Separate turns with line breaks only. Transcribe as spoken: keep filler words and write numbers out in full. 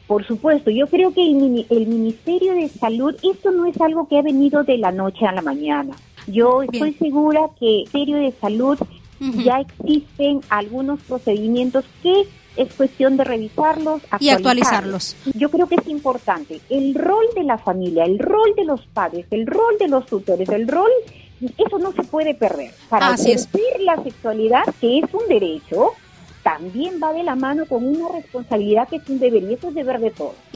Por supuesto, yo creo que el, mini- el Ministerio de Salud, esto no es algo que ha venido de la noche a la mañana. Yo estoy
Bien.
segura que el Ministerio de Salud
Ujú.
ya existen algunos procedimientos que es cuestión de revisarlos,
Y actualizarlos.
Yo creo que es importante el rol de la familia, el rol de los padres, el rol de los tutores, el rol, eso no se puede perder. Para
Así es.
ejercer la sexualidad, que es un derecho, también va de la mano con una responsabilidad que es un deber, y eso es deber de todos.